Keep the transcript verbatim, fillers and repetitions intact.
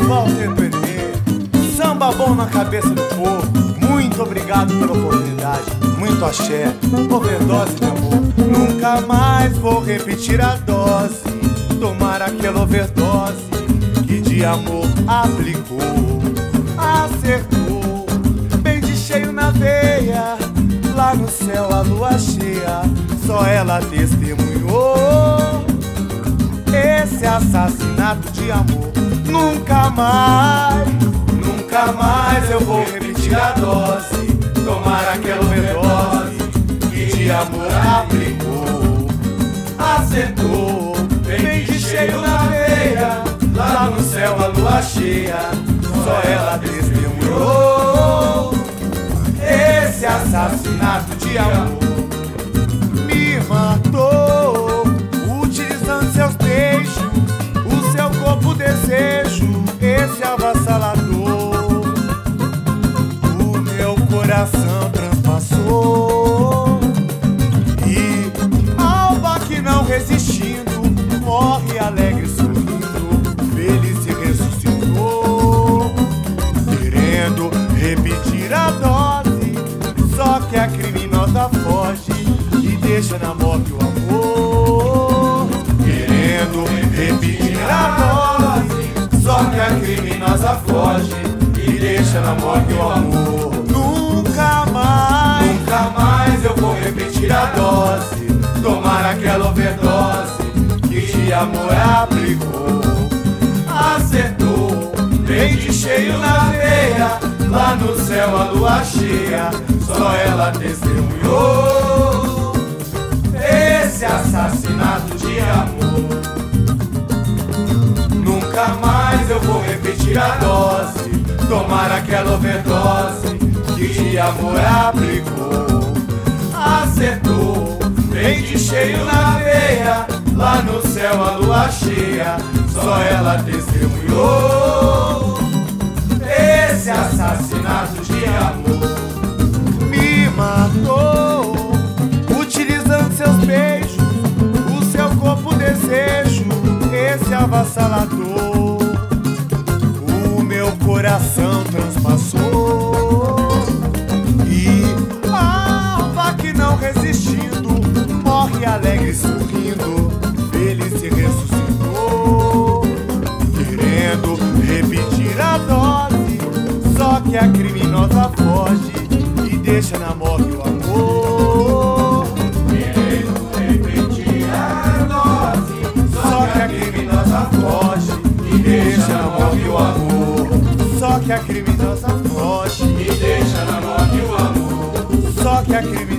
Walter Pernê, samba bom na cabeça do povo. Muito obrigado pela oportunidade, muito axé, overdose de amor. Nunca mais vou repetir a dose, tomar aquela overdose que de amor aplicou. Acertou, bem de cheio na veia, lá no céu a lua cheia, só ela testemunhou esse assassinato de amor. Nunca mais, nunca mais eu vou repetir a dose, tomar aquela overdose que de amor aplicou. Acertou, bem de cheio na veia, lá no céu a lua cheia, só ela testemunhou esse assassinato de amor. Me matou, utilizando seus beijos, o seu corpo desejo, esse avassalador. O meu coração transpassou e alma que não resistindo, morre alegre sorrindo, feliz e ressuscitou, querendo repetir a dose, só que a criminosa foge e deixa na morte o amor. Querendo repetir a dose, só que a criminosa foge e deixa na morte o amor. Nunca mais, nunca mais eu vou repetir a dose, tomar aquela overdose que de amor aplicou. Acertou, bem de cheio na veia, lá no céu a lua cheia, só ela testemunhou esse assassinato de amor. Nunca mais eu vou repetir a dose, tomar aquela overdose que de amor aplicou. Acertou, bem de cheio na veia, lá no céu a lua cheia, só ela testemunhou esse assassinato de amor. Me matou, utilizando seus beijos, o seu corpo desejo, esse avassalador. O meu coração transpassou e a alma que não resistindo, morre alegre sorrindo, feliz se ressuscitou, querendo repetir a dose, só que a criminosa foge e deixa na morte o amor. Querendo repetir a dose, Só que a criminosa foge e deixa na morte o amor. Só que a criminosa foge e deixa na morte o amor. Só que a criminosa